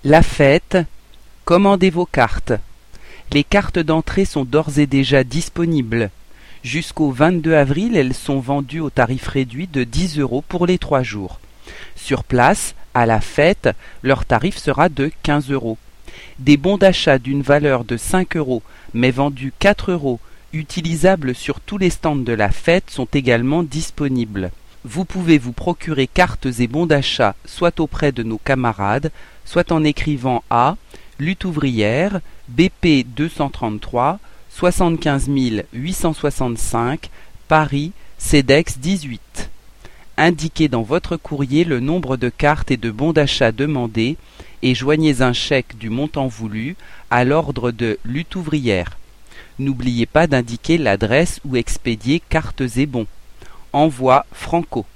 La fête, commandez vos cartes. Les cartes d'entrée sont d'ores et déjà disponibles. Jusqu'au 22 avril, elles sont vendues au tarif réduit de 10 € pour les 3 jours. Sur place, à la fête, leur tarif sera de 15 €. Des bons d'achat d'une valeur de 5 € mais vendus 4 €, utilisables sur tous les stands de la fête, sont également disponibles. Vous pouvez vous procurer cartes et bons d'achat soit auprès de nos camarades, soit en écrivant à Lutte ouvrière, BP 233, 75 865, Paris, CEDEX 18. Indiquez dans votre courrier le nombre de cartes et de bons d'achat demandés et joignez un chèque du montant voulu à l'ordre de Lutte ouvrière. N'oubliez pas d'indiquer l'adresse où expédier cartes et bons. Envoi Franco.